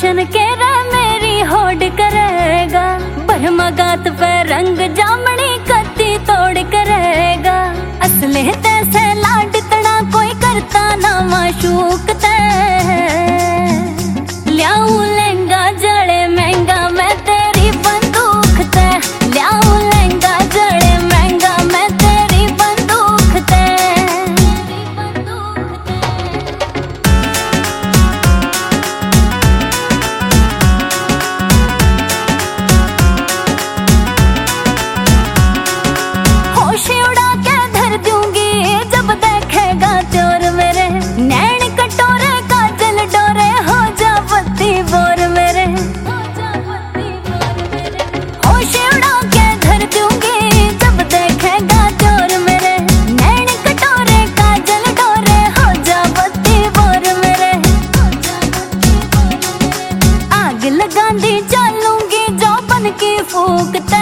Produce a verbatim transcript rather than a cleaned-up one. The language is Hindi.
रोशन के रे मेरी होड़ करेगा, बरमगात पे रंग जामनी कत्ती तोड़ करेगा। असले तैसे लाड तना कोई करता ना माशूक ते, ल्याऊं लहंगा जड़े महंगा मैं तेरी बंदूक ते, ल्याऊं लहंगा जड़े महंगा मैं तेरी बंदूक ते। होश उड़ा के धर दूंगी जब देखेगा चोर मेरे, नैन कटोरे काजल डोरे हो जा बत्ती बोर मेरे। होश उड़ा के धर दूंगी जब देखेगा चोर मेरे, नैन कटोरे काजल डोरे हो जा बत्ती बोर मेरे। आग लगांदी चलूंगी जो बन की फूकते,